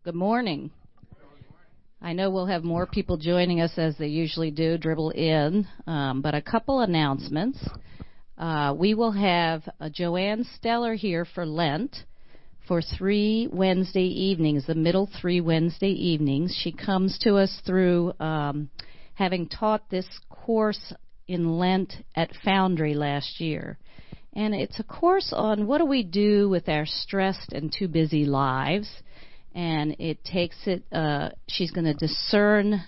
Good morning. I know we'll have more people joining us as they usually do, dribble in, but a couple announcements. We will have Joanne Steller here for Lent for 3 Wednesday evenings, the middle 3 Wednesday evenings. She comes to us through having taught this course in Lent at Foundry last year. And it's a course on what do we do with our stressed and too busy lives. And it takes it, she's going to discern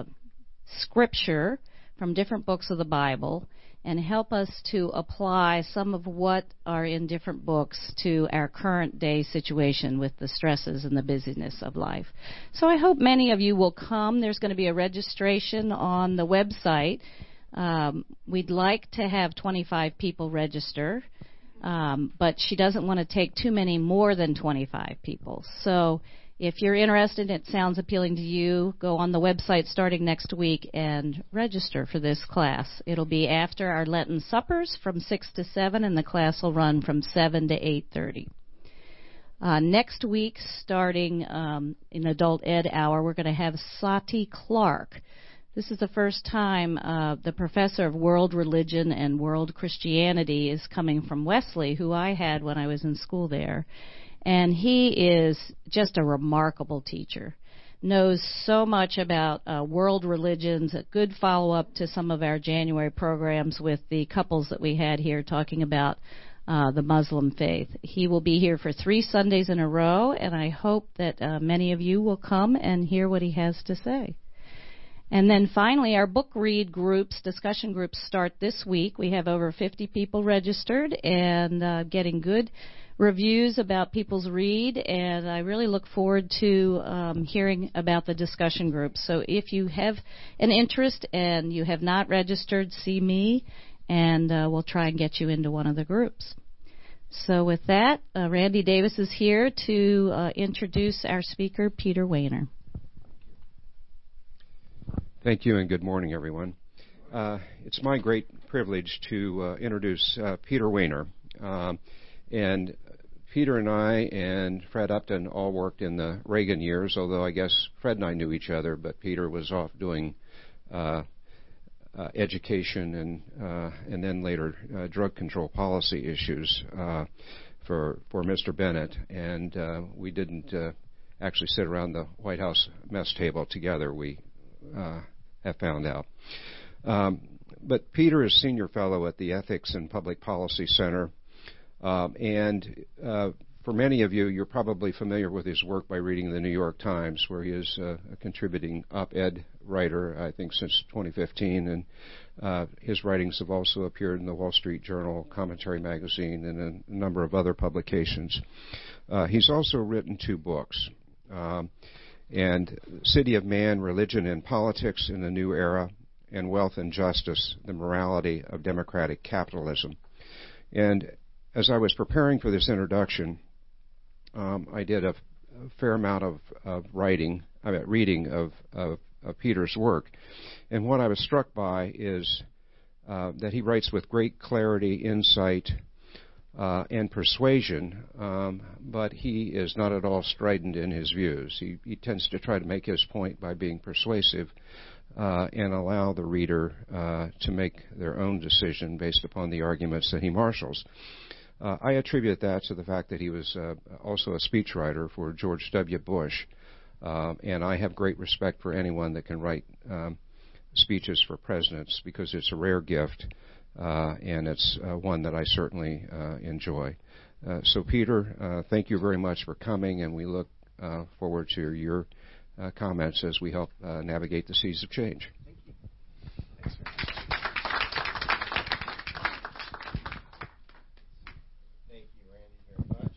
scripture from different books of the Bible and help us to apply some of what are in different books to our current day situation with the stresses and the busyness of life. So I hope many of you will come. There's going to be a registration on the website. We'd like to have 25 people register. But she doesn't want to take too many more than 25 people. So if you're interested, it sounds appealing to you, go on the website starting next week and register for this class. It'll be after our Lenten suppers from 6 to 7, and the class will run from 7 to 8:30. Next week, starting in Adult Ed Hour, we're going to have Sati Clark. This is the first time the professor of world religion and world Christianity is coming from Wesley, who I had when I was in school there. And he is just a remarkable teacher. Knows so much about world religions, a good follow-up to some of our January programs with the couples that we had here talking about the Muslim faith. He will be here for 3 Sundays in a row, and I hope that many of you will come and hear what he has to say. And then finally, our book read groups, discussion groups start this week. We have over 50 people registered and getting good reviews about people's read, and I really look forward to hearing about the discussion groups. So if you have an interest and you have not registered, see me, and we'll try and get you into one of the groups. So with that, Randy Davis is here to introduce our speaker, Peter Wehner. Thank you, and good morning, everyone. It's my great privilege to introduce Peter Wehner. And Peter and I and Fred Upton all worked in the Reagan years, although I guess Fred and I knew each other, but Peter was off doing education and then later drug control policy issues for Mr. Bennett. And we didn't actually sit around the White House mess table together. We have found out. But Peter is senior fellow at the Ethics and Public Policy Center. And for many of you, you're probably familiar with his work by reading the New York Times, where he is a contributing op-ed writer, I think, since 2015. And his writings have also appeared in the Wall Street Journal, Commentary Magazine, and a number of other publications. He's also written 2 books. And City of Man, Religion and Politics in the New Era, and Wealth and Justice, The Morality of Democratic Capitalism. And as I was preparing for this introduction, I did a fair amount of reading of Peter's work. And what I was struck by is that he writes with great clarity, insight, and persuasion, but he is not at all strident in his views. He tends to try to make his point by being persuasive and allow the reader to make their own decision based upon the arguments that he marshals. I attribute that to the fact that he was also a speechwriter for George W. Bush, and I have great respect for anyone that can write speeches for presidents because it's a rare gift. And it's one that I certainly enjoy. So, Peter, thank you very much for coming, and we look forward to your comments as we help navigate the seas of change. Thank you. Thanks, Thank you, Randy, very much.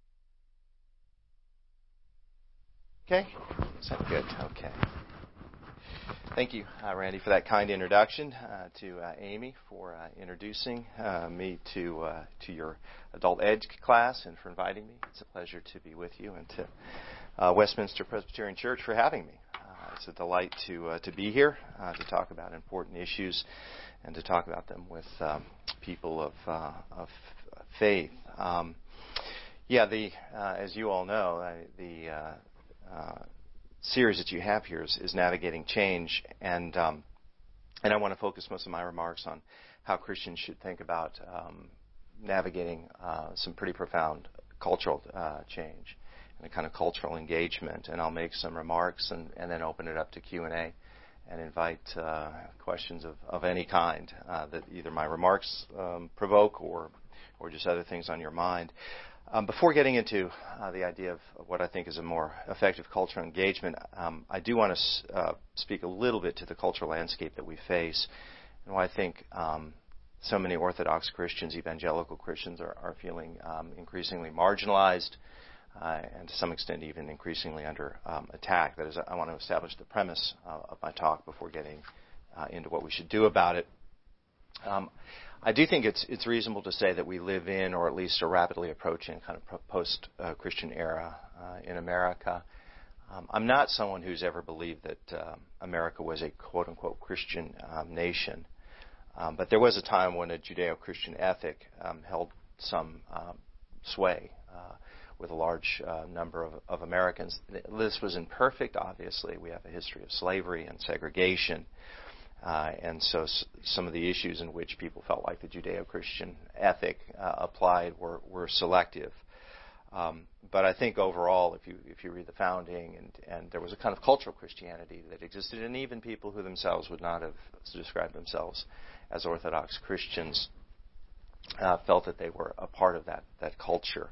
Okay. Is that good? Okay. Thank you, Randy, for that kind introduction, to Amy for introducing me to your adult ed class and for inviting me. It's a pleasure to be with you, and to Westminster Presbyterian Church for having me. It's a delight to be here to talk about important issues and to talk about them with people of faith. As you all know, series that you have here is navigating change, and I want to focus most of my remarks on how Christians should think about navigating some pretty profound cultural change and a kind of cultural engagement. And I'll make some remarks and then open it up to Q&A and invite questions of any kind that either my remarks provoke or just other things on your mind. Before getting into the idea of what I think is a more effective cultural engagement, I do want to speak a little bit to the cultural landscape that we face and why I think so many Orthodox Christians, evangelical Christians, are feeling increasingly marginalized and to some extent even increasingly under attack. That is, I want to establish the premise of my talk before getting into what we should do about it. I do think it's reasonable to say that we live in, or at least are rapidly approaching, kind of post-Christian era in America. I'm not someone who's ever believed that America was a quote-unquote Christian nation, but there was a time when a Judeo-Christian ethic held some sway with a large number of Americans. This was imperfect, obviously. We have a history of slavery and segregation. And so some of the issues in which people felt like the Judeo-Christian ethic applied were selective. But I think overall, if you read the founding, and there was a kind of cultural Christianity that existed, and even people who themselves would not have described themselves as Orthodox Christians felt that they were a part of that culture.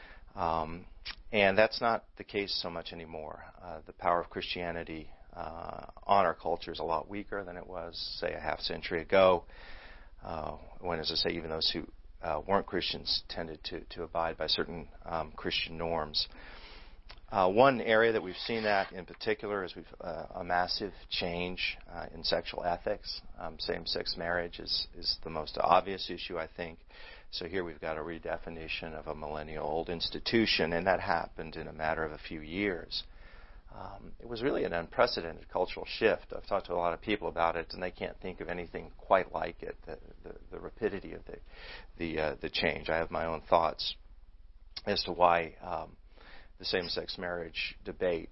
And that's not the case so much anymore. The power of Christianity on our culture is a lot weaker than it was, say, a half century ago, when, as I say, even those who weren't Christians tended to abide by certain Christian norms. One area that we've seen that in particular is a massive change in sexual ethics. Same-sex marriage is the most obvious issue, I think. So here we've got a redefinition of a millennial-old institution, and that happened in a matter of a few years. It was really an unprecedented cultural shift. I've talked to a lot of people about it, and they can't think of anything quite like it. The rapidity of the change. I have my own thoughts as to why the same-sex marriage debate,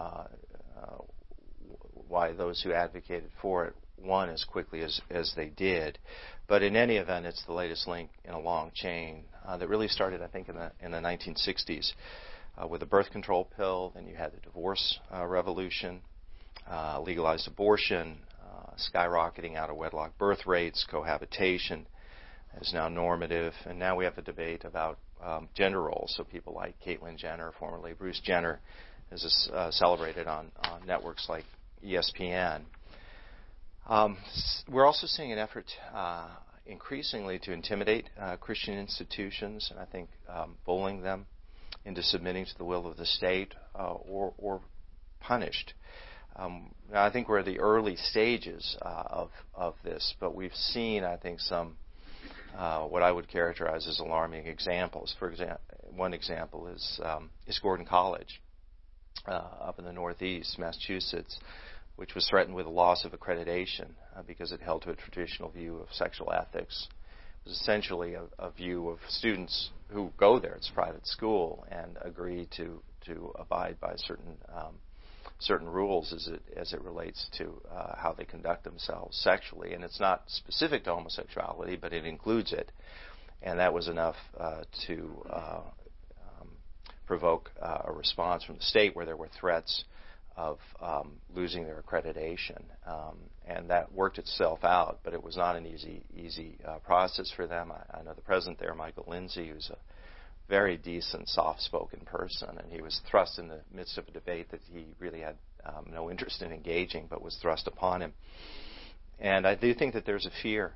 why those who advocated for it won as quickly as they did. But in any event, it's the latest link in a long chain that really started, I think, in the 1960s. With the birth control pill, then you had the divorce revolution, legalized abortion, skyrocketing out of wedlock birth rates, cohabitation is now normative, and now we have a debate about gender roles. So people like Caitlyn Jenner, formerly Bruce Jenner, is celebrated on networks like ESPN. We're also seeing an effort increasingly to intimidate Christian institutions, and I think bullying them into submitting to the will of the state or punished. Now I think we're at the early stages of this, but we've seen, I think, some what I would characterize as alarming examples. For example, one example is Gordon College up in the Northeast, Massachusetts, which was threatened with a loss of accreditation because it held to a traditional view of sexual ethics. It was essentially a view of students who go there, it's a private school, and agree to abide by certain rules as it relates to how they conduct themselves sexually. And it's not specific to homosexuality, but it includes it. And that was enough to provoke a response from the state where there were threats of losing their accreditation. And that worked itself out, but it was not an easy process for them. I know the president there, Michael Lindsay, who's a very decent, soft-spoken person, and he was thrust in the midst of a debate that he really had no interest in engaging, but was thrust upon him. And I do think that there's a fear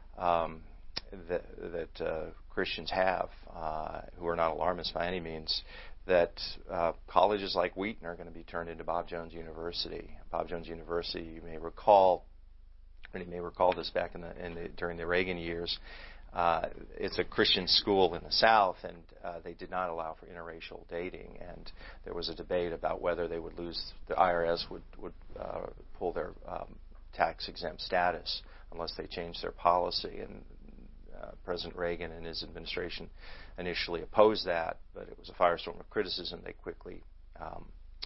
that Christians have, who are not alarmists by any means, that colleges like Wheaton are going to be turned into Bob Jones University. Bob Jones University, you may recall this back during the Reagan years. It's a Christian school in the South, and they did not allow for interracial dating. And there was a debate about whether they would lose. The IRS would pull their tax-exempt status unless they changed their policy. And President Reagan and his administration initially opposed that, but it was a firestorm of criticism. They quickly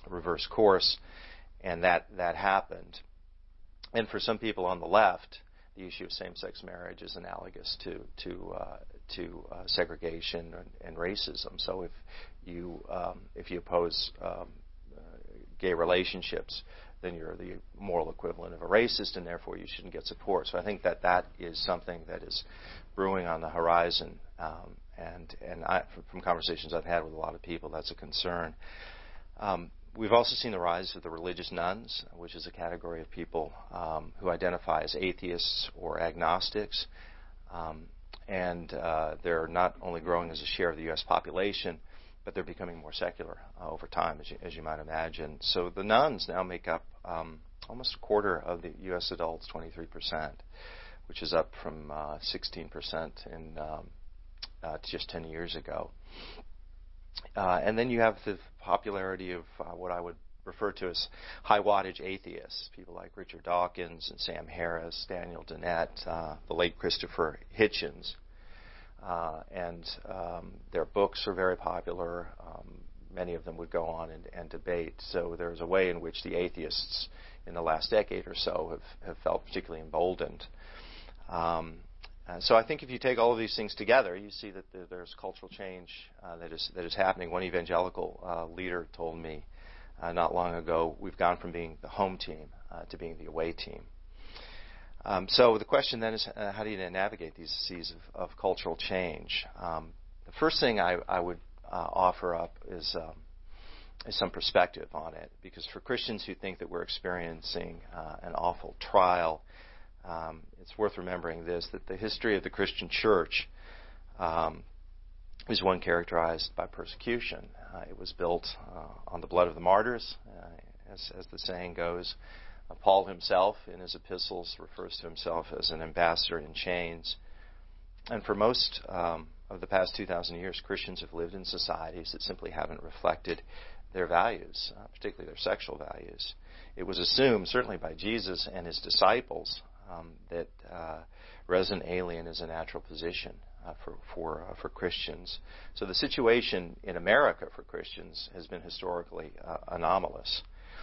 reverse course, and that happened. And for some people on the left, the issue of same-sex marriage is analogous to segregation and racism. So if you oppose gay relationships, then you're the moral equivalent of a racist, and therefore you shouldn't get support. So I think that is something that is brewing on the horizon, and from conversations I've had with a lot of people, that's a concern. We've also seen the rise of the religious nones, which is a category of people who identify as atheists or agnostics, and they're not only growing as a share of the U.S. population, but they're becoming more secular over time, as you might imagine. So the nuns now make up almost a quarter of the U.S. adults, 23%, which is up from 16% in just 10 years ago. And then you have the popularity of what I would refer to as high-wattage atheists, people like Richard Dawkins and Sam Harris, Daniel Dennett, the late Christopher Hitchens. And their books are very popular. Many of them would go on and debate. So there's a way in which the atheists in the last decade or so have felt particularly emboldened. So I think if you take all of these things together, you see that there's cultural change that is happening. One evangelical leader told me not long ago, we've gone from being the home team to being the away team. So the question then is, how do you navigate these seas of cultural change? The first thing I would offer up is some perspective on it, because for Christians who think that we're experiencing an awful trial, it's worth remembering this, that the history of the Christian church is one characterized by persecution. It was built on the blood of the martyrs, as the saying goes. Paul himself, in his epistles, refers to himself as an ambassador in chains. And for most of the past 2,000 years, Christians have lived in societies that simply haven't reflected their values, particularly their sexual values. It was assumed, certainly by Jesus and his disciples, that resident alien is a natural position for Christians. So the situation in America for Christians has been historically anomalous.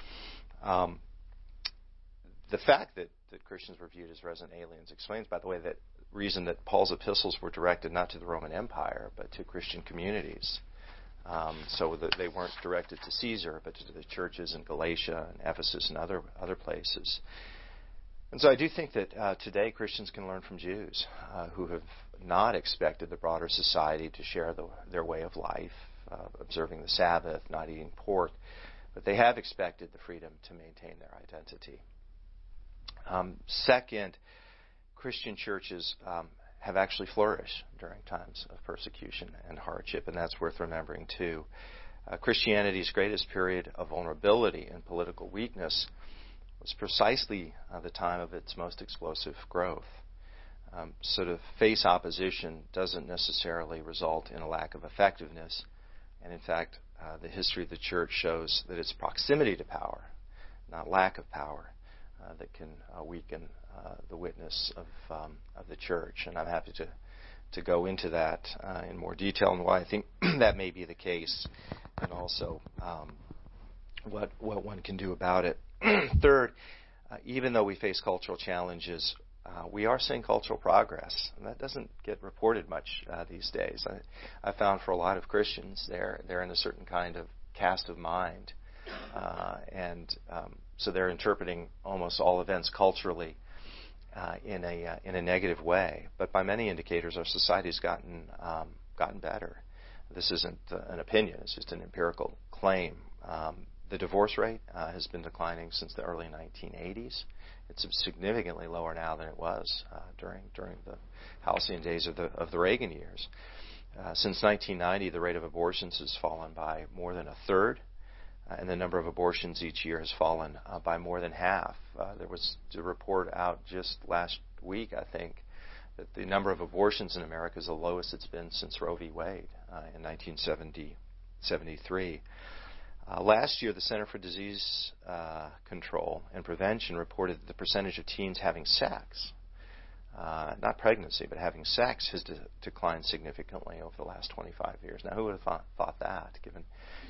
The fact that Christians were viewed as resident aliens explains, by the way, that reason that Paul's epistles were directed not to the Roman Empire, but to Christian communities. So that they weren't directed to Caesar, but to the churches in Galatia and Ephesus and other places. And so I do think that today Christians can learn from Jews who have not expected the broader society to share their way of life, observing the Sabbath, not eating pork, but they have expected the freedom to maintain their identity. Second, Christian churches have actually flourished during times of persecution and hardship, and that's worth remembering too. Christianity's greatest period of vulnerability and political weakness was precisely the time of its most explosive growth. So to face opposition doesn't necessarily result in a lack of effectiveness, and in fact, the history of the church shows that it's proximity to power, not lack of power, that can weaken the witness of the church. And I'm happy to go into that in more detail and why I think that may be the case, and also what one can do about it. Third, even though we face cultural challenges, we are seeing cultural progress, and that doesn't get reported much these days. I found for a lot of Christians, they're in a certain kind of cast of mind, and so they're interpreting almost all events culturally in a negative way. But by many indicators, our society's gotten better. This isn't an opinion; it's just an empirical claim. The divorce rate has been declining since the early 1980s. It's significantly lower now than it was during the halcyon days of the Reagan years. Since 1990, the rate of abortions has fallen by more than a third, and the number of abortions each year has fallen by more than half. There was a report out just last week, I think, that the number of abortions in America is the lowest it's been since Roe v. Wade in 1973. Last year, the Center for Disease Control and Prevention reported that the percentage of teens having sex, not pregnancy, but having sex, has declined significantly over the last 25 years. Now, who would have thought that, given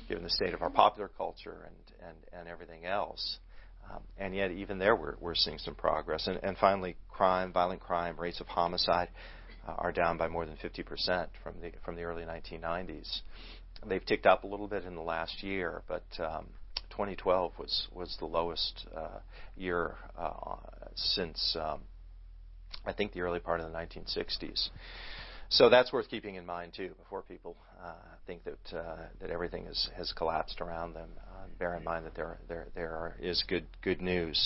given the state of our popular culture and everything else. And yet, even there, we're seeing some progress. And finally, violent crime, rates of homicide are down by more than 50% from the early 1990s. They've ticked up a little bit in the last year, but 2012 was the lowest year since I think the early part of the 1960s. So that's worth keeping in mind too before people think that everything has collapsed around them. Bear in mind that there is good news.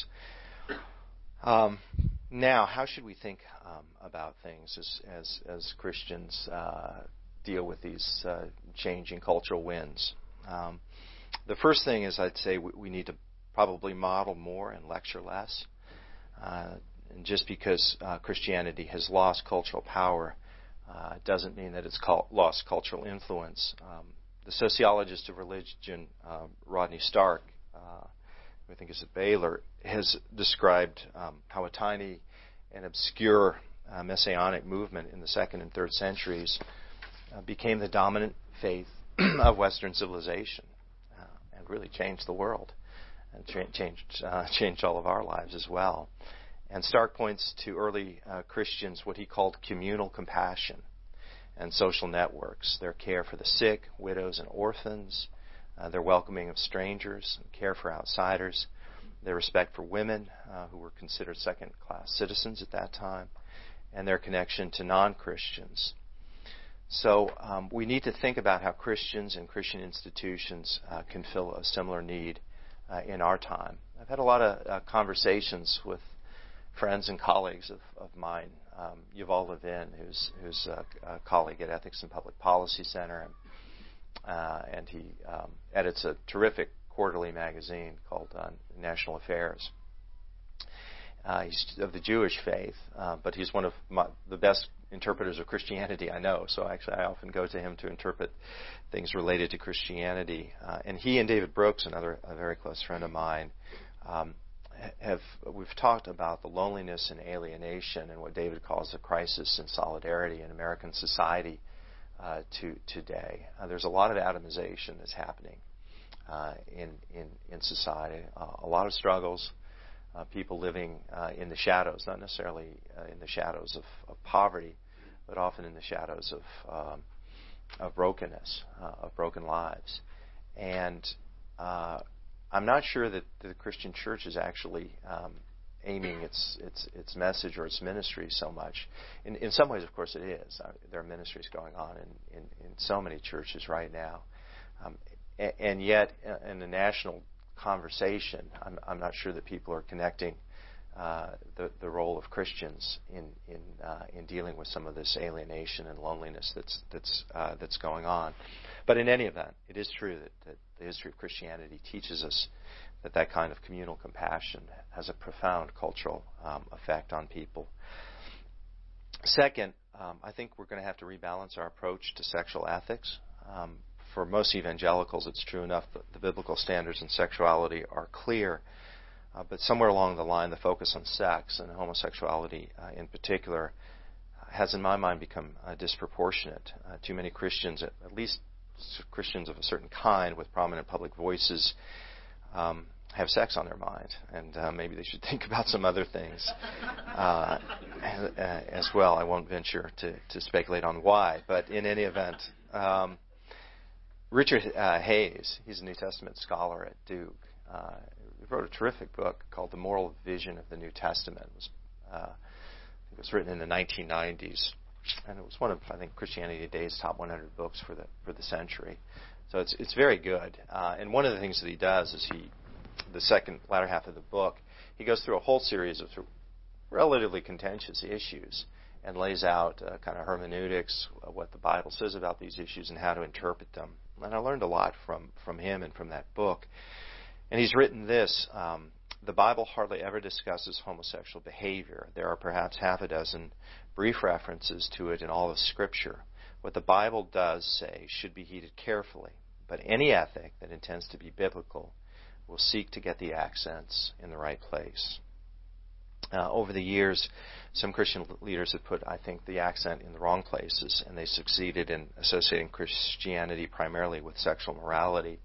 Now, how should we think about things as Christians deal with these changing cultural winds? The first thing is, I'd say we need to probably model more and lecture less. And just because Christianity has lost cultural power doesn't mean that it's lost cultural influence. The sociologist of religion, Rodney Stark, who I think is at Baylor, has described how a tiny and obscure messianic movement in the 2nd and 3rd centuries became the dominant faith of Western civilization and really changed the world and changed all of our lives as well. And Stark points to early Christians, what he called communal compassion and social networks, their care for the sick, widows, and orphans, their welcoming of strangers, and care for outsiders, their respect for women who were considered second-class citizens at that time, and their connection to non-Christians. So we need to think about how Christians and Christian institutions can fill a similar need in our time. I've had a lot of conversations with friends and colleagues of mine. Yuval Levin, who's a colleague at Ethics and Public Policy Center, and he edits a terrific quarterly magazine called National Affairs. He's of the Jewish faith, but he's one of the best interpreters of Christianity I know. So actually, I often go to him to interpret things related to Christianity. And he and David Brooks, a very close friend of mine, we've talked about the loneliness and alienation and what David calls the crisis in solidarity in American society today. There's a lot of atomization that's happening in society. A lot of struggles. People living in the shadows, not necessarily in the shadows of poverty, but often in the shadows of brokenness, of broken lives. And I'm not sure that the Christian church is actually aiming its message or its ministry so much. In some ways, of course, it is. There are ministries going on in so many churches right now. And yet, in the national conversation, I'm not sure that people are connecting the role of Christians in dealing with some of this alienation and loneliness that's going on. But in any event, it is true that the history of Christianity teaches us that kind of communal compassion has a profound cultural effect on people. Second, I think we're going to have to rebalance our approach to sexual ethics. For most evangelicals, it's true enough that the biblical standards in sexuality are clear, but somewhere along the line, the focus on sex and homosexuality in particular has, in my mind, become disproportionate. Too many Christians, at least Christians of a certain kind with prominent public voices, have sex on their mind, and maybe they should think about some other things as well. I won't venture to speculate on why, but in any event, Richard Hayes, he's a New Testament scholar at Duke. He wrote a terrific book called The Moral Vision of the New Testament. It was written in the 1990s, and it was one of, I think, Christianity Today's top 100 books for the century. So it's very good. And one of the things that he does is the latter half of the book, he goes through a whole series of relatively contentious issues and lays out kind of hermeneutics, what the Bible says about these issues and how to interpret them. And I learned a lot from him and from that book. And he's written this: the Bible hardly ever discusses homosexual behavior. There are perhaps half a dozen brief references to it in all of Scripture. What the Bible does say should be heeded carefully, but any ethic that intends to be biblical will seek to get the accents in the right place. Over the years, some Christian leaders have put, I think, the accent in the wrong places, and they succeeded in associating Christianity primarily with sexual morality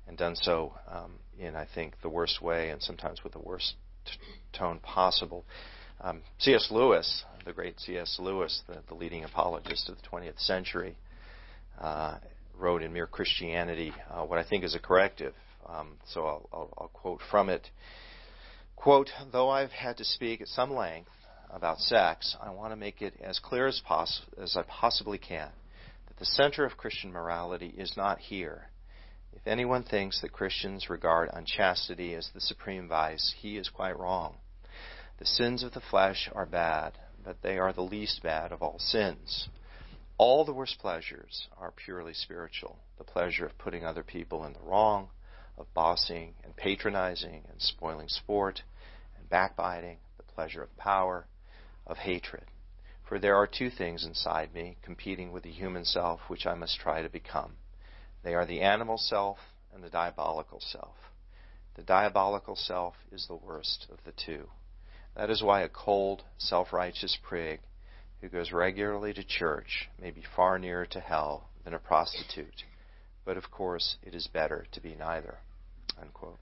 and done so in, I think, the worst way and sometimes with the worst tone possible. C.S. Lewis, the great C.S. Lewis, the leading apologist of the 20th century, wrote in Mere Christianity what I think is a corrective. So I'll quote from it. Quote, "Though I've had to speak at some length about sex, I want to make it as clear as I possibly can that the center of Christian morality is not here. If anyone thinks that Christians regard unchastity as the supreme vice, he is quite wrong. The sins of the flesh are bad, but they are the least bad of all sins. All the worst pleasures are purely spiritual. The pleasure of putting other people in the wrong, of bossing and patronizing and spoiling sport and backbiting, the pleasure of power, of hatred. For there are two things inside me competing with the human self which I must try to become. They are the animal self and the diabolical self. The diabolical self is the worst of the two. That is why a cold, self-righteous prig who goes regularly to church may be far nearer to hell than a prostitute. But of course, it is better to be neither." Unquote.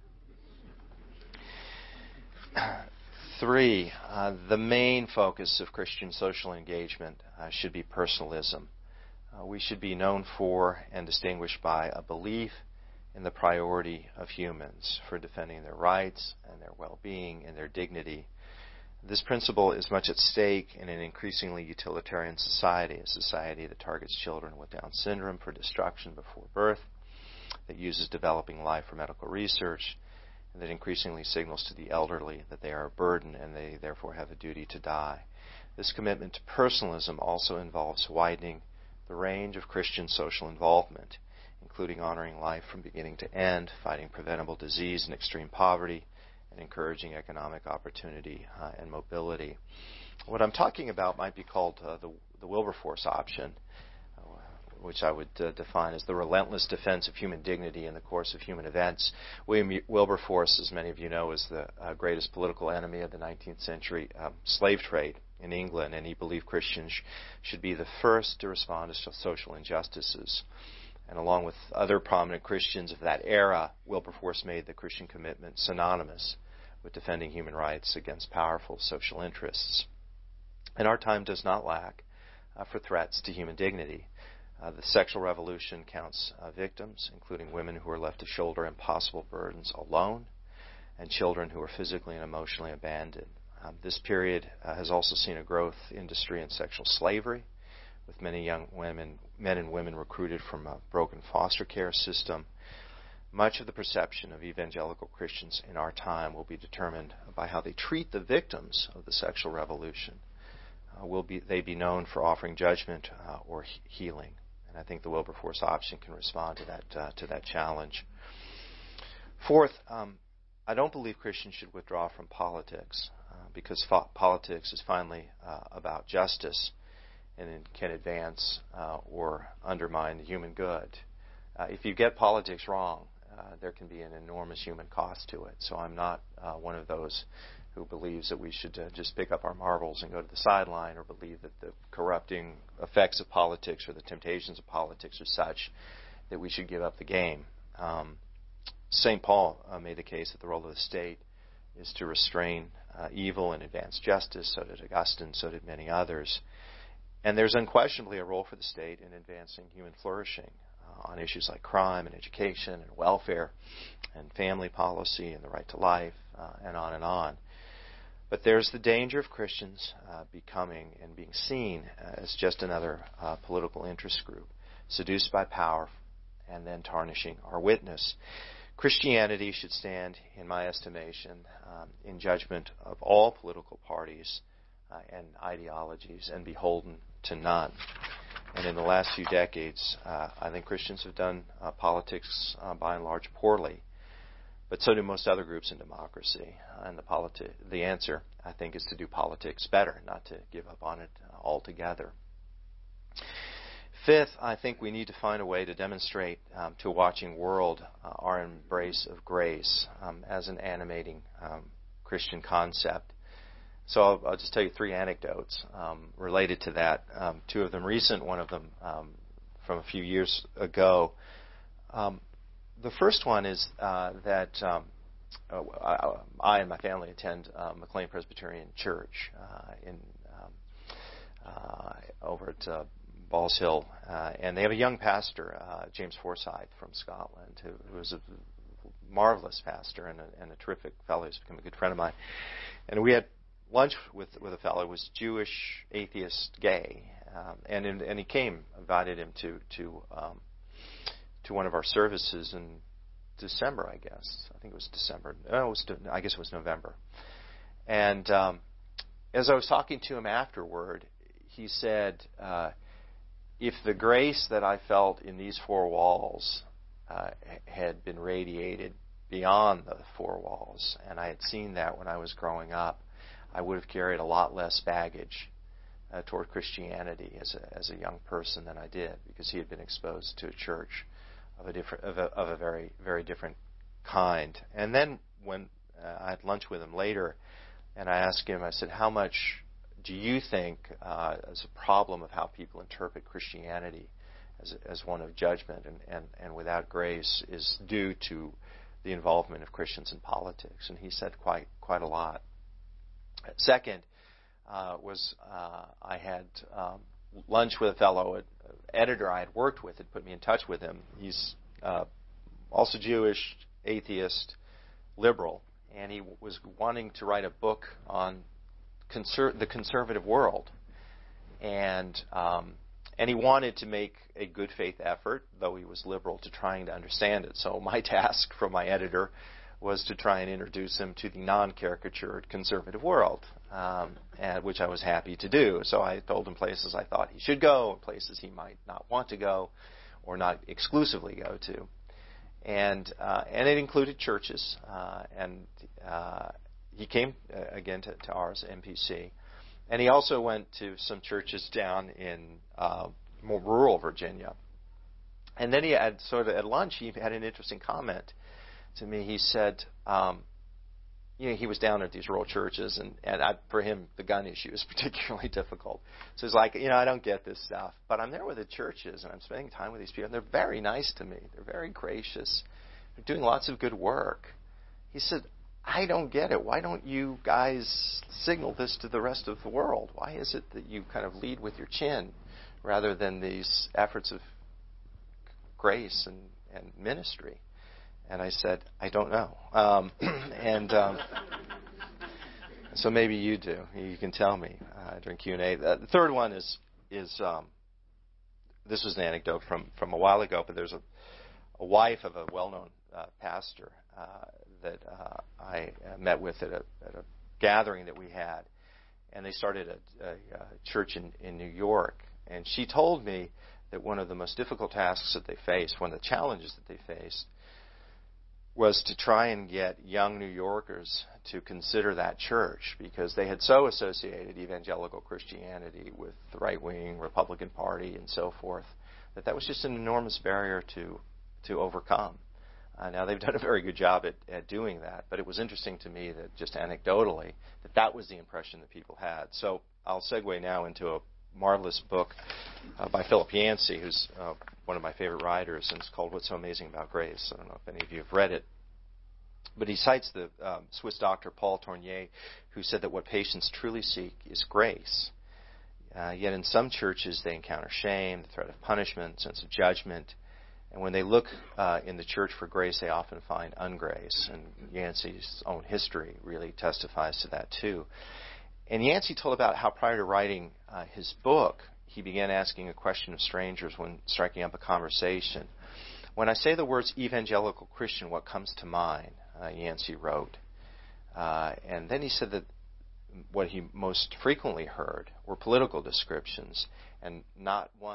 3. The main focus of Christian social engagement should be personalism. We should be known for and distinguished by a belief in the priority of humans, for defending their rights and their well-being and their dignity. This principle is much at stake in an increasingly utilitarian society, a society that targets children with Down syndrome for destruction before birth, that uses developing life for medical research, and that increasingly signals to the elderly that they are a burden and they therefore have a duty to die. This commitment to personalism also involves widening the range of Christian social involvement, including honoring life from beginning to end, fighting preventable disease and extreme poverty, and encouraging economic opportunity and mobility. What I'm talking about might be called the Wilberforce option, which I would define as the relentless defense of human dignity in the course of human events. William Wilberforce, as many of you know, is the greatest political enemy of the 19th century slave trade in England, and he believed Christians should be the first to respond to social injustices. And along with other prominent Christians of that era, Wilberforce made the Christian commitment synonymous with defending human rights against powerful social interests. And our time does not lack for threats to human dignity. The sexual revolution counts victims, including women who are left to shoulder impossible burdens alone, and children who are physically and emotionally abandoned. This period has also seen a growth industry in sexual slavery, with many young men and women recruited from a broken foster care system. Much of the perception of evangelical Christians in our time will be determined by how they treat the victims of the sexual revolution. Will they be known for offering judgment or healing? And I think the Wilberforce option can respond to that challenge. 4th, I don't believe Christians should withdraw from politics because politics is finally about justice and it can advance or undermine the human good. If you get politics wrong, there can be an enormous human cost to it. So I'm not one of those who believes that we should just pick up our marbles and go to the sideline, or believe that the corrupting effects of politics or the temptations of politics are such that we should give up the game. St. Paul made the case that the role of the state is to restrain evil and advance justice. So did Augustine, so did many others. And there's unquestionably a role for the state in advancing human flourishing on issues like crime and education and welfare and family policy and the right to life and on and on. But there's the danger of Christians becoming and being seen as just another political interest group, seduced by power and then tarnishing our witness. Christianity should stand, in my estimation, in judgment of all political parties and ideologies and beholden to none. And in the last few decades, I think Christians have done politics by and large poorly. But so do most other groups in democracy. And the answer, I think, is to do politics better, not to give up on it altogether. 5th, I think we need to find a way to demonstrate to a watching world our embrace of grace as an animating Christian concept. So I'll just tell you 3 anecdotes related to that. 2 of them recent, one of them from a few years ago. The first one is that I and my family attend McLean Presbyterian Church over at Balls Hill, and they have a young pastor, James Forsyth from Scotland, who is a marvelous pastor and a terrific fellow who's become a good friend of mine. And we had lunch with a fellow who was Jewish, atheist, gay, and he came, invited him to one of our services in December, I guess. I think it was December. I guess it was November. And as I was talking to him afterward, he said, if the grace that I felt in these four walls had been radiated beyond the four walls, and I had seen that when I was growing up, I would have carried a lot less baggage toward Christianity as a young person than I did, because he had been exposed to a church of a very, very different kind. And then when I had lunch with him later, and I asked him, I said, how much do you think as a problem of how people interpret Christianity as one of judgment and without grace is due to the involvement of Christians in politics? And he said quite a lot. Second was I had lunch with a fellow editor I had worked with, had put me in touch with him. He's also Jewish, atheist, liberal, and he was wanting to write a book on the conservative world, and he wanted to make a good faith effort, though he was liberal, to trying to understand it. So my task from my editor was to try and introduce him to the non-caricatured conservative world, which I was happy to do. So I told him places I thought he should go, places he might not want to go, or not exclusively go to, and it included churches. He came again to ours, MPC, and he also went to some churches down in more rural Virginia. And then he had sort of at lunch, he had an interesting comment to me. He said, he was down at these rural churches, and for him, the gun issue is particularly difficult. So he's like, I don't get this stuff, but I'm there with the churches, and I'm spending time with these people, and they're very nice to me. They're very gracious. They're doing lots of good work. He said, I don't get it. Why don't you guys signal this to the rest of the world? Why is it that you kind of lead with your chin rather than these efforts of grace and ministry? And I said, I don't know. So maybe you do. You can tell me during Q&A. The third one is this was an anecdote from a while ago, but there's a wife of a well-known pastor that I met with at a gathering that we had, and they started a church in New York. And she told me that one of the most difficult tasks that they faced, one of the challenges that they faced, was to try and get young New Yorkers to consider that church, because they had so associated evangelical Christianity with the right-wing Republican Party and so forth, that was just an enormous barrier to overcome. Now, they've done a very good job at doing that, but it was interesting to me that just anecdotally, that was the impression that people had. So I'll segue now into a marvelous book by Philip Yancey, who's one of my favorite writers, and it's called What's So Amazing About Grace. I don't know if any of you have read it, but he cites the Swiss doctor Paul Tournier, who said that what patients truly seek is grace. Yet in some churches they encounter shame, the threat of punishment, sense of judgment, and when they look in the church for grace, they often find ungrace. And Yancey's own history really testifies to that too. And Yancey told about how prior to writing his book, he began asking a question of strangers when striking up a conversation. When I say the words evangelical Christian, what comes to mind? Yancey wrote. And then he said that what he most frequently heard were political descriptions, and not one.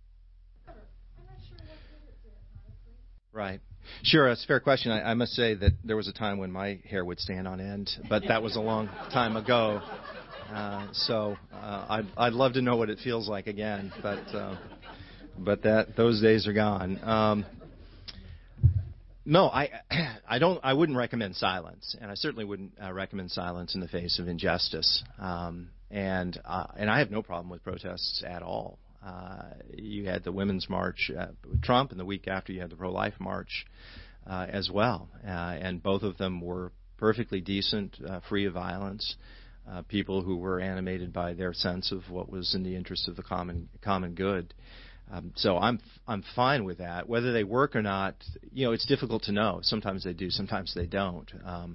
Right. Sure, it's a fair question. I must say that there was a time when my hair would stand on end, but that was a long time ago. So I'd love to know what it feels like again, but those days are gone. No, I wouldn't recommend silence, and I certainly wouldn't recommend silence in the face of injustice. And I have no problem with protests at all. You had the Women's March with Trump, and the week after you had the pro-life march as well, and both of them were perfectly decent, free of violence, people who were animated by their sense of what was in the interest of the common good. So I'm fine with that. Whether they work or not, it's difficult to know. Sometimes they do, sometimes they don't.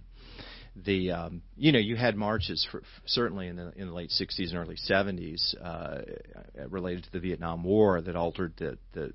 You had marches certainly in the late 60s and early 70s related to the Vietnam War that altered the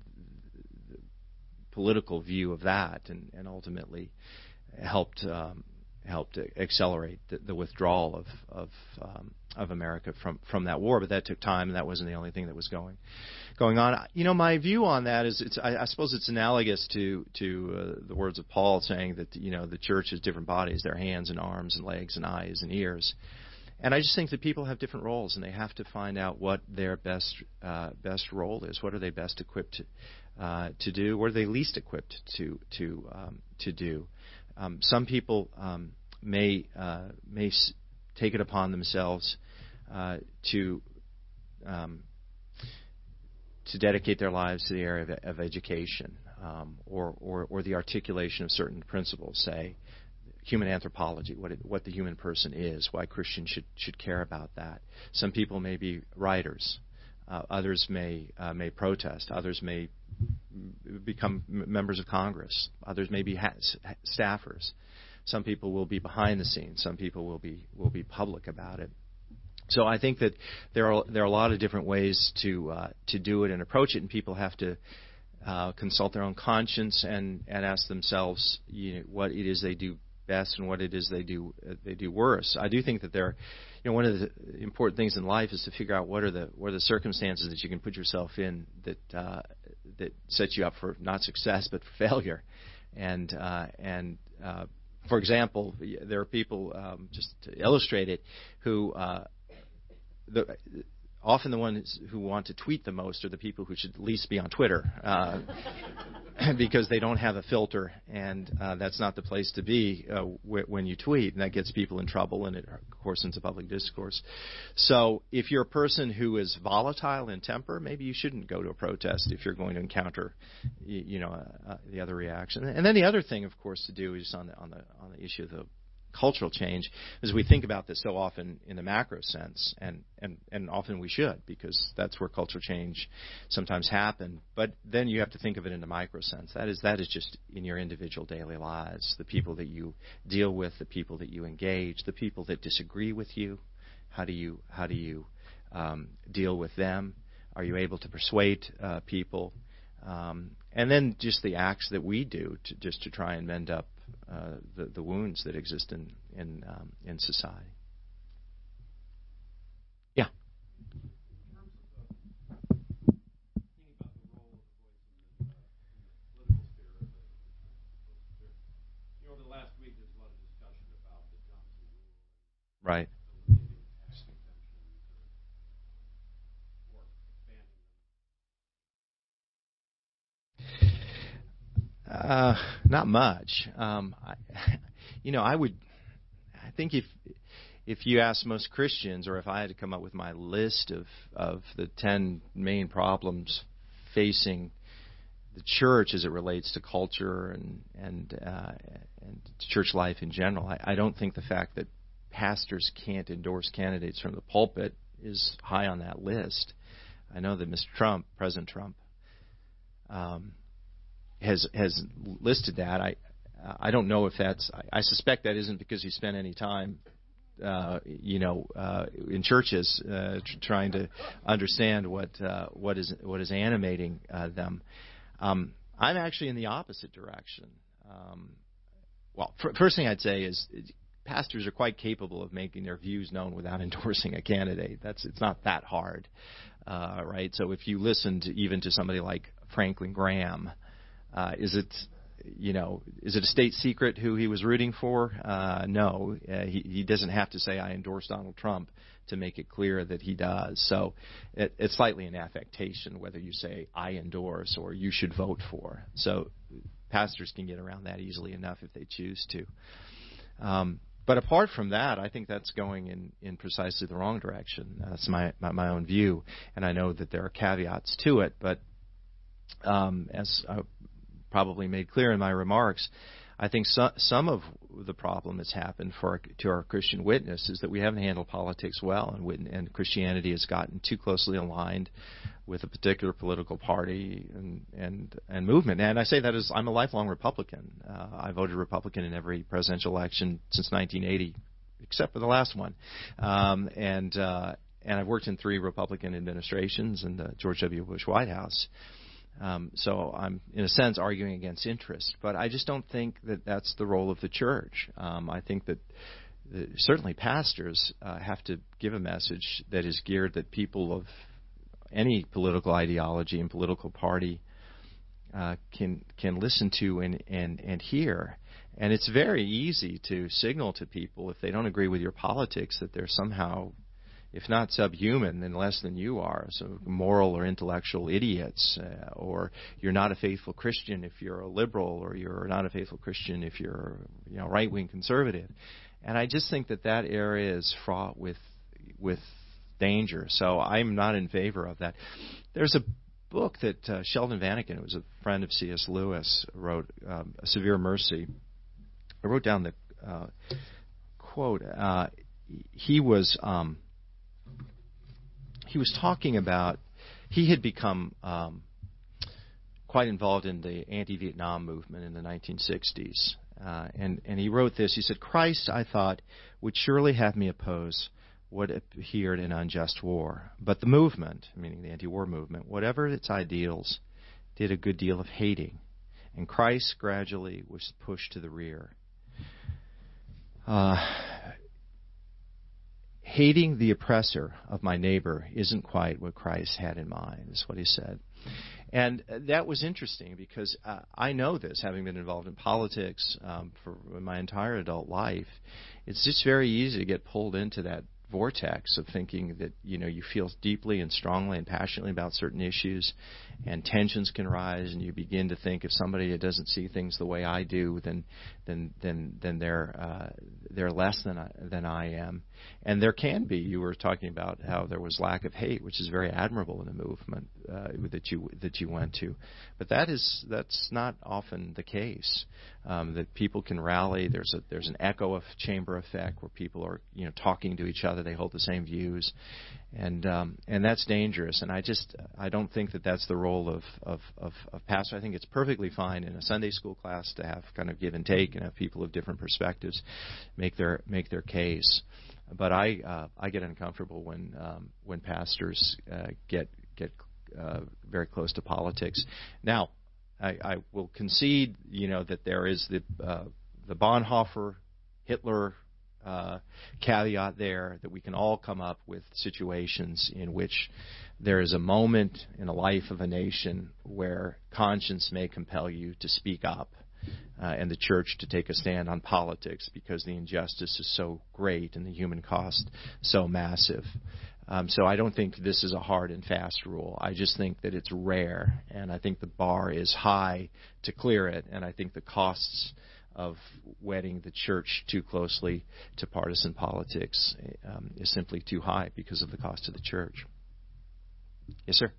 political view of that and ultimately helped accelerate the withdrawal of America from that war. But that took time, and that wasn't the only thing that was going on. My view on that is, I suppose it's analogous to the words of Paul saying that the church has different bodies, their hands and arms and legs and eyes and ears. And I just think that people have different roles, and they have to find out what their best role is. What are they best equipped to do? What are they least equipped to do? Some people may take it upon themselves to dedicate their lives to the area of education or the articulation of certain principles, say human anthropology, what the human person is, why Christians should care about that. Some people may be writers. Others may protest. Others may become members of Congress. Others may be staffers. Some people will be behind the scenes. Some people will be public about it. So I think that there are a lot of different ways to do it and approach it, and people have to consult their own conscience and ask themselves what it is they do best and what it is they do worse. I do think that one of the important things in life is to figure out what are the circumstances that you can put yourself in that sets you up for not success but for failure. And for example, there are people, just to illustrate it, who often the ones who want to tweet the most are the people who should at least be on Twitter because they don't have a filter, and that's not the place to be when you tweet, and that gets people in trouble, and it coarsens public discourse. So if you're a person who is volatile in temper, maybe you shouldn't go to a protest if you're going to encounter the other reaction. And then the other thing, of course, to do is on the issue of the cultural change, as we think about this so often in the macro sense, and often we should, because that's where cultural change sometimes happen. But then you have to think of it in the micro sense. That is just in your individual daily lives, the people that you deal with, the people that you engage, the people that disagree with you. How do you deal with them? Are you able to persuade people? And then just the acts that we do to try and mend up the wounds that exist in society. Yeah. Over the last week, there's a lot of discussion about the Johnson rule. Right. Not much. I think if you ask most Christians, or if I had to come up with my list of the 10 main problems facing the church as it relates to culture and church life in general, I don't think the fact that pastors can't endorse candidates from the pulpit is high on that list. I know that President Trump, has listed that. I don't know if that's. I suspect that isn't because he spent any time, in churches trying to understand what is animating them. I'm actually in the opposite direction. First thing I'd say is pastors are quite capable of making their views known without endorsing a candidate. It's not that hard, right? So if you listened even to somebody like Franklin Graham. Is it a state secret who he was rooting for? No. He doesn't have to say, I endorse Donald Trump to make it clear that he does. So it's slightly an affectation whether you say, I endorse or you should vote for. So pastors can get around that easily enough if they choose to. But apart from that, I think that's going in precisely the wrong direction. That's my own view. And I know that there are caveats to it, but as probably made clear in my remarks, I think some of the problem that's happened to our Christian witness is that we haven't handled politics well, and Christianity has gotten too closely aligned with a particular political party and movement. And I say that as I'm a lifelong Republican. I voted Republican in every presidential election since 1980, except for the last one. And I've worked in 3 Republican administrations in the George W. Bush White House. So I'm, in a sense, arguing against interest. But I just don't think that that's the role of the church. I think that certainly pastors have to give a message that is geared that people of any political ideology and political party can listen to and hear. And it's very easy to signal to people, if they don't agree with your politics, that they're somehow, if not subhuman, then less than you are, so moral or intellectual idiots, or you're not a faithful Christian if you're a liberal, or you're not a faithful Christian if you're right-wing conservative. And I just think that area is fraught with danger. So I'm not in favor of that. There's a book that Sheldon Vannikin, who was a friend of C.S. Lewis, wrote, A Severe Mercy. I wrote down the quote. He was talking about, he had become quite involved in the anti-Vietnam movement in the 1960s. And he wrote this. He said, "Christ, I thought, would surely have me oppose what appeared an unjust war. But the movement," meaning the anti-war movement, "whatever its ideals, did a good deal of hating. And Christ gradually was pushed to the rear." Hating the oppressor of my neighbor isn't quite what Christ had in mind, is what he said. And that was interesting because I know this, having been involved in politics for my entire adult life. It's just very easy to get pulled into that vortex of thinking that you feel deeply and strongly and passionately about certain issues, and tensions can rise, and you begin to think if somebody doesn't see things the way I do, then they're less than I am. And there can be. You were talking about how there was lack of hate, which is very admirable in the movement that you went to, but that's not often the case. That people can rally. There's an echo chamber effect where people are talking to each other. They hold the same views, and that's dangerous. And I don't think that that's the role of pastor. I think it's perfectly fine in a Sunday school class to have kind of give and take and have people of different perspectives make their case. But I get uncomfortable when pastors get very close to politics. Now, I will concede, that there is the Bonhoeffer, Hitler caveat there, that we can all come up with situations in which there is a moment in the life of a nation where conscience may compel you to speak up, and the church to take a stand on politics because the injustice is so great and the human cost so massive. So I don't think this is a hard and fast rule. I just think that it's rare, and I think the bar is high to clear it, and I think the costs of wedding the church too closely to partisan politics is simply too high because of the cost of the church. Yes, sir?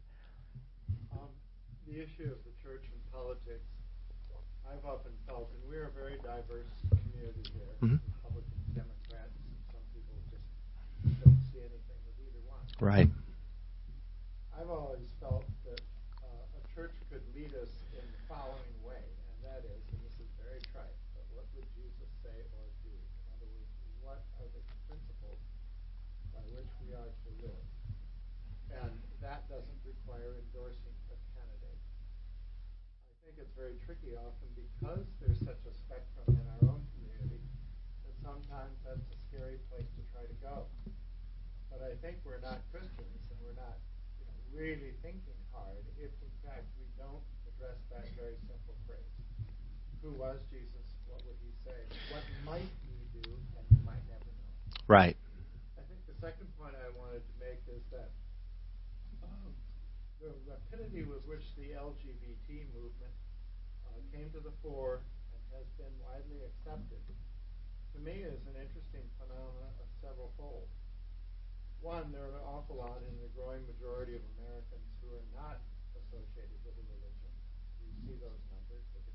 The issue of the church and politics, I've often felt, and we're a very diverse community here, Republicans, Democrats, some people just don't see anything with either one. Right. I've always felt that a church could lead us in the following way, and that is, and this is very trite, but what would Jesus say or do? In other words, what are the principles by which we are to live? And that doesn't require endorsing a candidate. I think it's very tricky often because there's such a spectrum in our own community that sometimes that's a scary place to try to go. But I think we're not Christians and we're not really thinking hard if in fact we don't address that very simple phrase. Who was Jesus? What would he say? What might he do? And you might never know. Right. I think the second point I wanted to make is that the rapidity with which the LGBT movement came to the fore and has been widely accepted, to me is an interesting phenomenon of several fold. One, there are an awful lot in the growing majority of Americans who are not associated with a religion. You see those numbers, the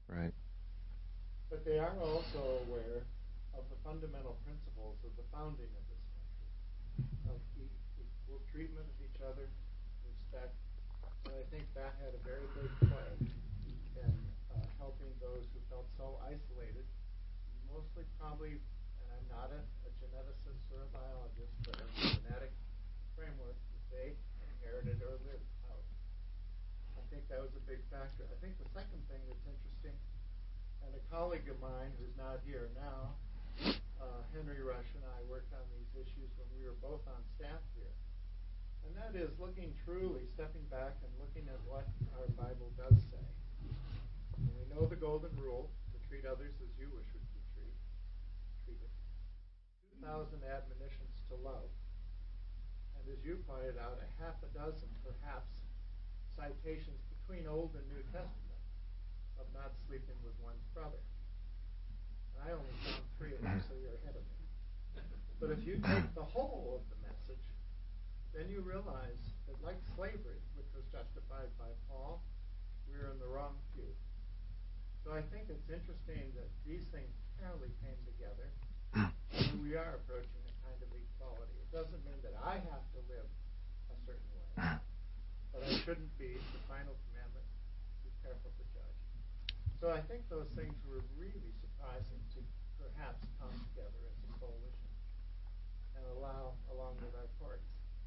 Right. But they are also aware of the fundamental principles of the founding of this country, of equal treatment of each other, respect. And I think that had a very big play in helping those who felt so isolated, mostly probably, and I'm not a geneticist or a biologist, but a genetic framework that they inherited or lived out. I think that was a big factor. I think the second thing that's interesting, and a colleague of mine who's not here now, Henry Rush and I worked on these issues when we were both on staff here. And that is looking truly, stepping back and looking at what our Bible does say. And we know the golden rule, to treat others as you wish would be treated. 2,000 admonitions to love. And as you pointed out, a half a dozen, perhaps, citations between Old and New Testament of not sleeping with one's brother. And I only found 3 of them, so you're ahead of me. But if you take the whole of the message, then you realize that like slavery, which was justified by Paul, we're in the wrong pew. So I think it's interesting that these things apparently came together, and we are approaching a kind of equality. It doesn't mean that I have to live a certain way, but I shouldn't be, the final commandment, be careful to judge. So I think those things were really surprising to perhaps come together as a coalition and allow, along with our courts,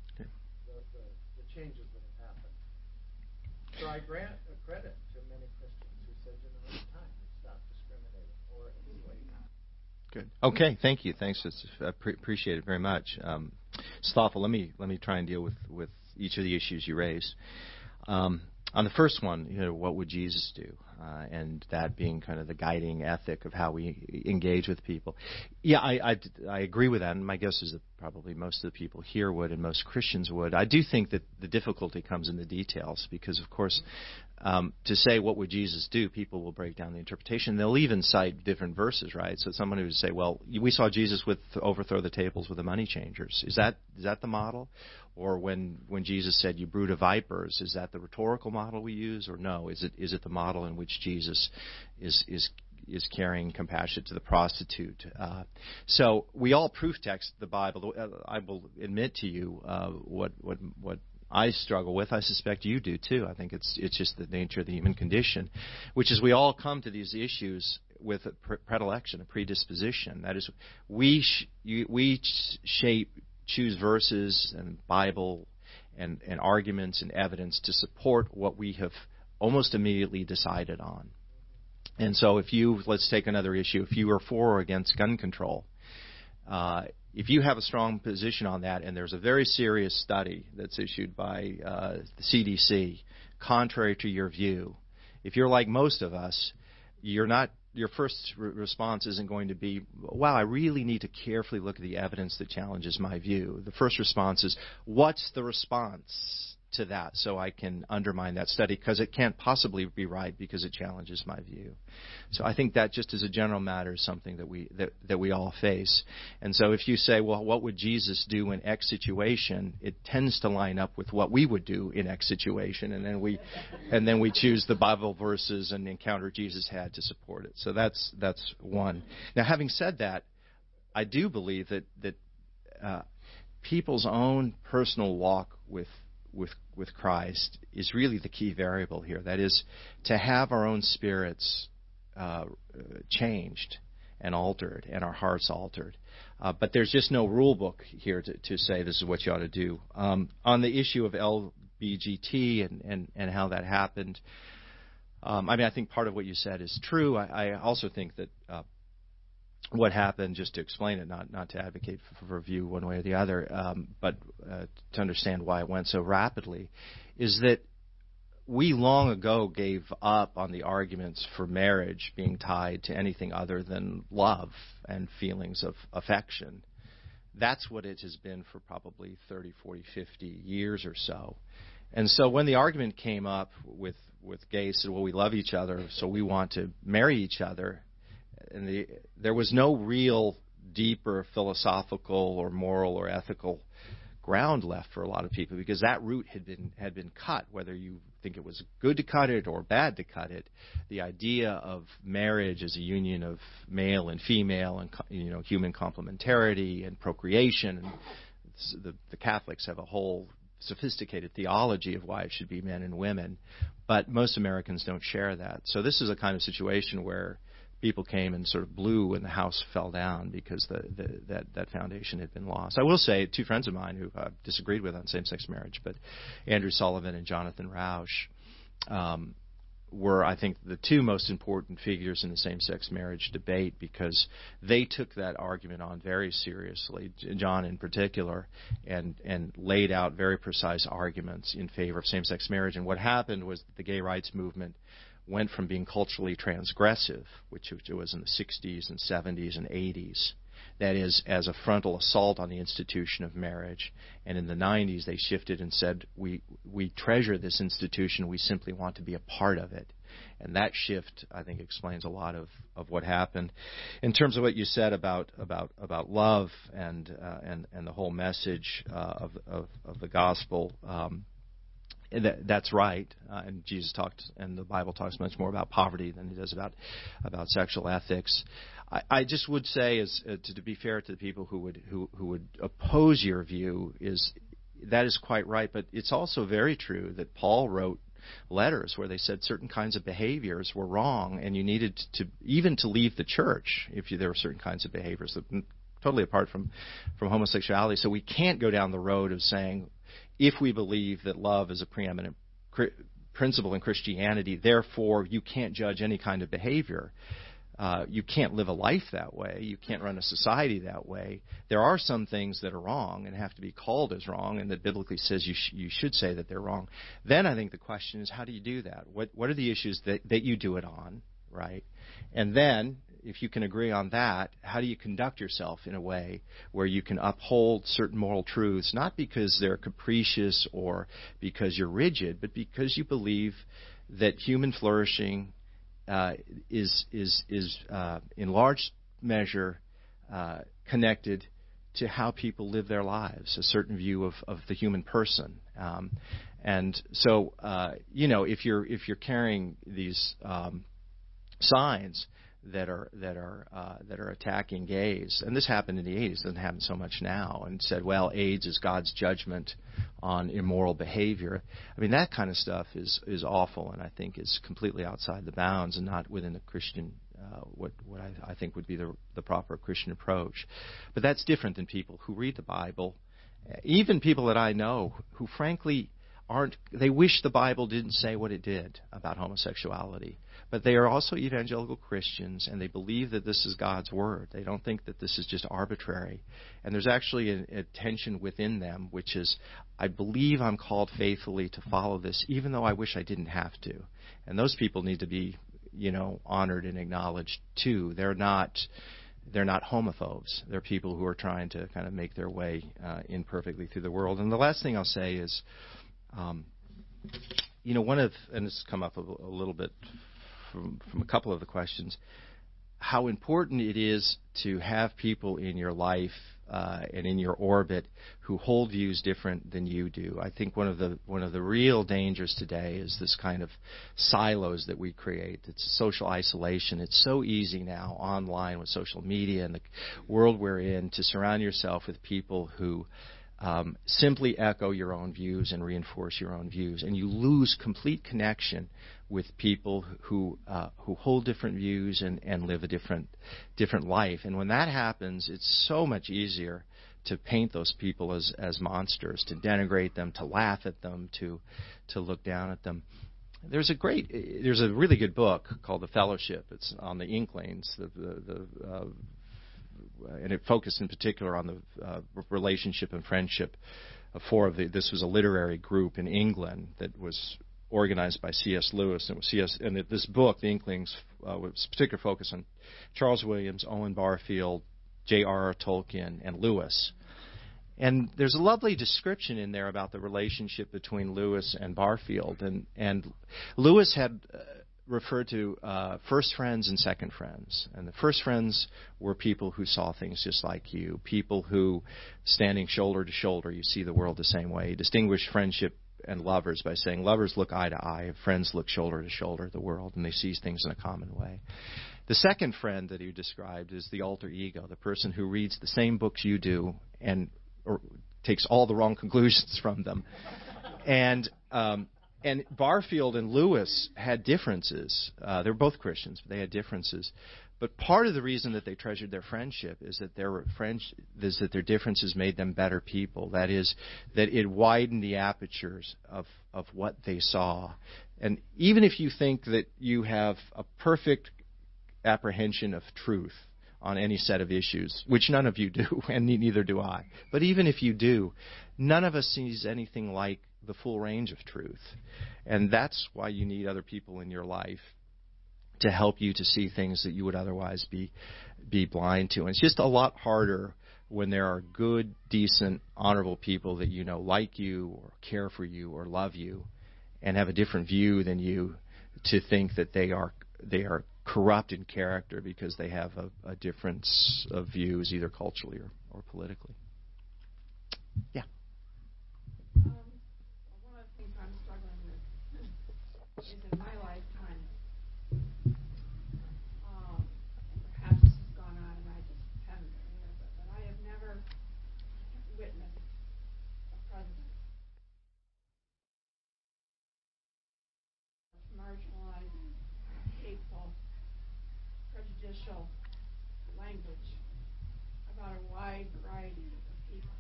the changes that have happened. So I grant a credit to many Christians who said, it's time to stop discriminating or enslaving. Good. Okay, thank you. Thanks. I appreciate it very much. It's thoughtful. Let me try and deal with each of the issues you raised. On the first one, what would Jesus do? And that being kind of the guiding ethic of how we engage with people. Yeah, I agree with that, and my guess is that probably most of the people here would, and most Christians would. I do think that the difficulty comes in the details, because, of course, to say what would Jesus do, people will break down the interpretation. They'll even cite different verses, right? So someone who would say, well, we saw Jesus overthrow the tables with the money changers. Is that the model? Or when Jesus said, you brood of vipers, is that the rhetorical model we use? Or no, is it the model in which Jesus is carrying compassion to the prostitute? So we all proof text the Bible. I will admit to you what I struggle with. I suspect you do too. I think it's just the nature of the human condition, which is we all come to these issues with a predilection, a predisposition. That is, we choose verses and Bible and arguments and evidence to support what we have almost immediately decided on. And so let's take another issue. If you are for or against gun control, if you have a strong position on that, and there's a very serious study that's issued by the CDC, contrary to your view, if you're like most of us, your first response isn't going to be, wow, I really need to carefully look at the evidence that challenges my view. The first response is, what's the response to that so I can undermine that study, because it can't possibly be right because it challenges my view. So I think that just as a general matter is something that we all face. And so if you say, well, what would Jesus do in X situation, it tends to line up with what we would do in X situation, and then we choose the Bible verses and the encounter Jesus had to support it. So that's one. Now, having said that, I do believe that people's own personal walk with Christ is really the key variable here. That is, to have our own spirits changed and altered, and our hearts altered. But there's just no rule book here to say this is what you ought to do. On the issue of LBGT and how that happened, I think part of what you said is true. I also think that what happened, just to explain it, not to advocate for a view one way or the other, but to understand why it went so rapidly, is that we long ago gave up on the arguments for marriage being tied to anything other than love and feelings of affection. That's what it has been for probably 30, 40, 50 years or so. And so when the argument came up with gays, said, well, we love each other, so we want to marry each other, and there was no real deeper philosophical or moral or ethical ground left for a lot of people because that root had been cut. Whether you think it was good to cut it or bad to cut it, the idea of marriage as a union of male and female and human complementarity and procreation, and the Catholics have a whole sophisticated theology of why it should be men and women, but most Americans don't share that. So this is a kind of situation where people came and sort of blew when the house fell down because that foundation had been lost. I will say 2 friends of mine who I've disagreed with on same-sex marriage, but Andrew Sullivan and Jonathan Rausch were, I think, the 2 most important figures in the same-sex marriage debate because they took that argument on very seriously, John in particular, and laid out very precise arguments in favor of same-sex marriage. And what happened was that the gay rights movement went from being culturally transgressive, which it was in the 60s and 70s and 80s, that is, as a frontal assault on the institution of marriage. And in the 90s, they shifted and said, we treasure this institution. We simply want to be a part of it. And that shift, I think, explains a lot of what happened. In terms of what you said about love and the whole message of the gospel, that's right, and Jesus talked, and the Bible talks much more about poverty than it does about sexual ethics. I just would say, to be fair to the people who would oppose your view, that is quite right. But it's also very true that Paul wrote letters where they said certain kinds of behaviors were wrong, and you needed to leave the church if there were certain kinds of behaviors that totally apart from homosexuality. So we can't go down the road of saying, if we believe that love is a preeminent principle in Christianity, therefore you can't judge any kind of behavior. You can't live a life that way. You can't run a society that way. There are some things that are wrong and have to be called as wrong, and that biblically says you should say that they're wrong. Then I think the question is, how do you do that? What are the issues that you do it on, right? And then, if you can agree on that, how do you conduct yourself in a way where you can uphold certain moral truths, not because they're capricious or because you're rigid, but because you believe that human flourishing is in large measure connected to how people live their lives, a certain view of the human person. And so, if you're carrying these signs that are attacking gays, and this happened in the 80s, it doesn't happen so much now, and said, well, AIDS is God's judgment on immoral behavior. I mean, that kind of stuff is awful, and I think is completely outside the bounds and not within the Christian, what I think would be the proper Christian approach. But that's different than people who read the Bible, even people that I know who frankly they wish the Bible didn't say what it did about homosexuality. But they are also evangelical Christians, and they believe that this is God's Word. They don't think that this is just arbitrary. And there's actually a tension within them, which is, I believe I'm called faithfully to follow this, even though I wish I didn't have to. And those people need to be, honored and acknowledged, too. They're not homophobes. They're people who are trying to kind of make their way in perfectly through the world. And the last thing I'll say is, and this has come up a little bit from a couple of the questions, how important it is to have people in your life and in your orbit who hold views different than you do. I think one of the real dangers today is this kind of silos that we create. It's social isolation. It's so easy now online with social media and the world we're in to surround yourself with people who simply echo your own views and reinforce your own views, and you lose complete connection with people who hold different views and live a different life. And when that happens, it's so much easier to paint those people as monsters, to denigrate them, to laugh at them, to look down at them. There's a really good book called The Fellowship. It's on the Inklings, and it focused in particular on the relationship and friendship of this was a literary group in England that was organized by C.S. Lewis. And this book, The Inklings, was particular focus on Charles Williams, Owen Barfield, J.R.R. Tolkien, and Lewis. And there's a lovely description in there about the relationship between Lewis and Barfield. And Lewis had referred to first friends and second friends. And the first friends were people who saw things just like you, people who, standing shoulder to shoulder, you see the world the same way. He distinguished friendship and lovers by saying lovers look eye to eye, friends look shoulder to shoulder at the world, and they see things in a common way. The second friend that he described is the alter ego, the person who reads the same books you do and or takes all the wrong conclusions from them. And Barfield and Lewis had differences. They were both Christians, but they had differences. But part of the reason that they treasured their friendship is that their differences made them better people. That is, that it widened the apertures of what they saw. And even if you think that you have a perfect apprehension of truth on any set of issues, which none of you do, and neither do I, but even if you do, none of us sees anything like the full range of truth. And that's why you need other people in your life to help you to see things that you would otherwise be blind to. And it's just a lot harder when there are good, decent, honorable people that you know like you or care for you or love you and have a different view than you, to think that they are corrupt in character because they have a difference of views, either culturally or politically. Yeah. One of the things I'm struggling with is in my lifetime, and perhaps this has gone on and I just haven't been aware of it, but I have never witnessed a president marginalizing, hateful, prejudicial language about a wide variety of people.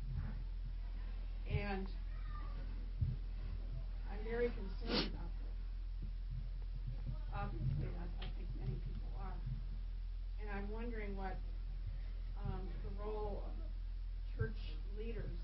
And I'm very concerned about this. Obviously, I think many people are. And I'm wondering what the role of church leaders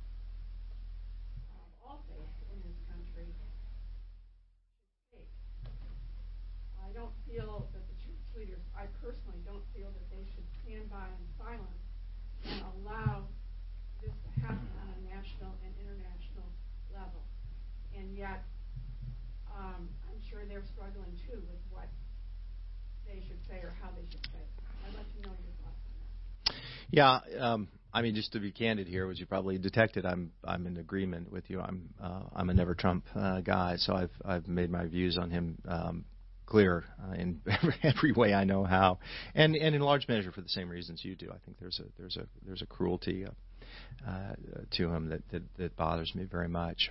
of all faiths in this country should take. I don't feel that the church leaders, I personally don't feel that they should stand by in silence and allow this to happen on a national and international level. And yet, I'm sure they're struggling too with what they should say or how they should say it. I'd like to know your thoughts on that. Yeah, I mean, just to be candid here, as you probably detected, I'm in agreement with you. I'm a never Trump guy, so I've made my views on him clear in every way I know how, and in large measure for the same reasons you do. I think there's a cruelty to him that bothers me very much.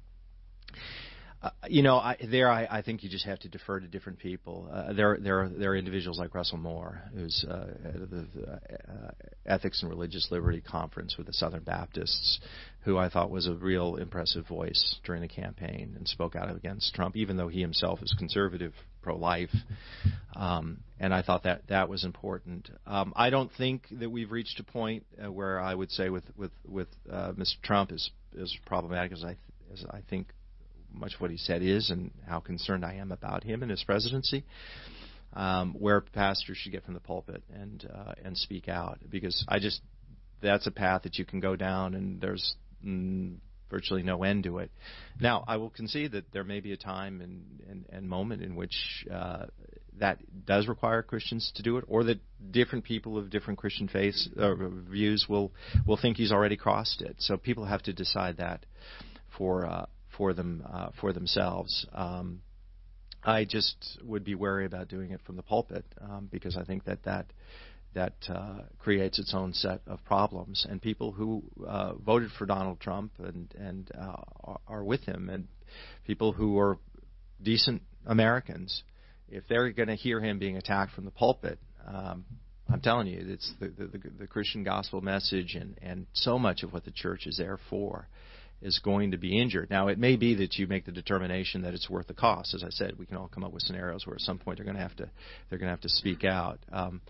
I think you just have to defer to different people. There are individuals like Russell Moore, who's head of the Ethics and Religious Liberty Conference with the Southern Baptists, who I thought was a real impressive voice during the campaign and spoke out against Trump, even though he himself is conservative, pro-life. And I thought that was important. I don't think that we've reached a point where I would say with Mr. Trump is problematic as I think much of what he said is, and how concerned I am about him and his presidency, where pastors should get from the pulpit and speak out, because that's a path that you can go down, and there's virtually no end to it. Now, I will concede that there may be a time and moment in which that does require Christians to do it, or that different people of different Christian faiths views will think he's already crossed it. So people have to decide that for themselves. I just would be wary about doing it from the pulpit, because I think that creates its own set of problems. And people who voted for Donald Trump and are with him, and people who are decent Americans, if they're going to hear him being attacked from the pulpit, I'm telling you, it's the Christian gospel message and so much of what the church is there for is going to be injured. Now, it may be that you make the determination that it's worth the cost. As I said, we can all come up with scenarios where at some point they're going to have to speak out.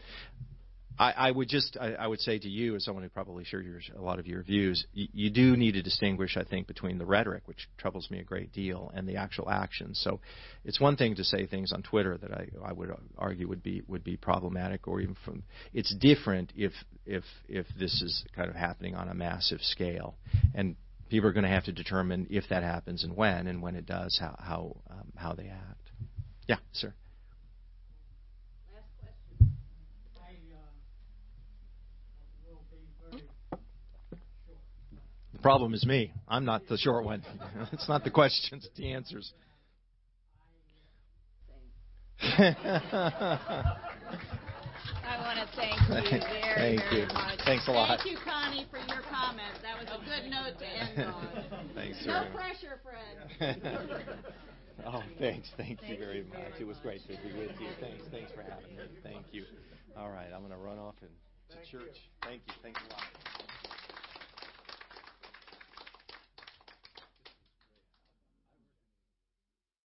I would say to you, as someone who probably shares a lot of your views, you do need to distinguish, I think, between the rhetoric, which troubles me a great deal, and the actual actions. So, it's one thing to say things on Twitter that I would argue would be problematic, or even from. It's different if this is kind of happening on a massive scale, and people are going to have to determine if that happens and when it does, how they act. Yeah, sir. Last question. Will be very short. The problem is me. I'm not the short one. It's not the questions, it's the answers. I want to thank you very, very much. Thanks a lot. Thank you, Connie, for your comments. That was a good note to end on. Thanks, No sir. pressure, Fred. Oh, thanks. Thank you very much. It was great to be with you. Thanks for having me. Thank you. All right, I'm going to run off to church. Thank you. Thanks a lot.